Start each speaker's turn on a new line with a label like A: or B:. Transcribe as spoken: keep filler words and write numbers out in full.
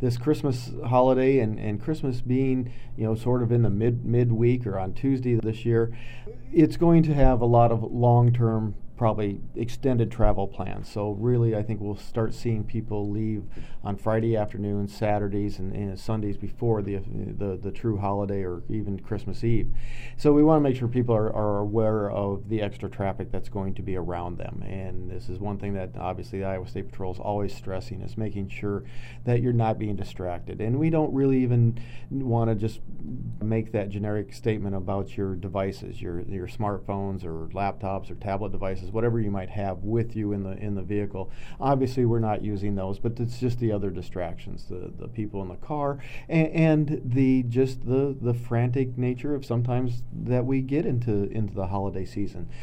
A: this Christmas holiday and, and Christmas being, you know, sort of in the mid midweek or on Tuesday this year, it's going to have a lot of long-term, probably extended travel plans. So really, I think we'll start seeing people leave on Friday afternoons, Saturdays, and, and Sundays before the, the the true holiday or even Christmas Eve. So we want to make sure people are, are aware of the extra traffic that's going to be around them. And this is one thing that obviously the Iowa State Patrol is always stressing, is making sure that you're not being distracted. And we don't really even want to just make that generic statement about your devices, your your smartphones or laptops or tablet devices, whatever you might have with you in the in the vehicle. Obviously, we're not using those, but it's just the other distractions, the the people in the car, and, and the just the the frantic nature of sometimes that we get into into the holiday season.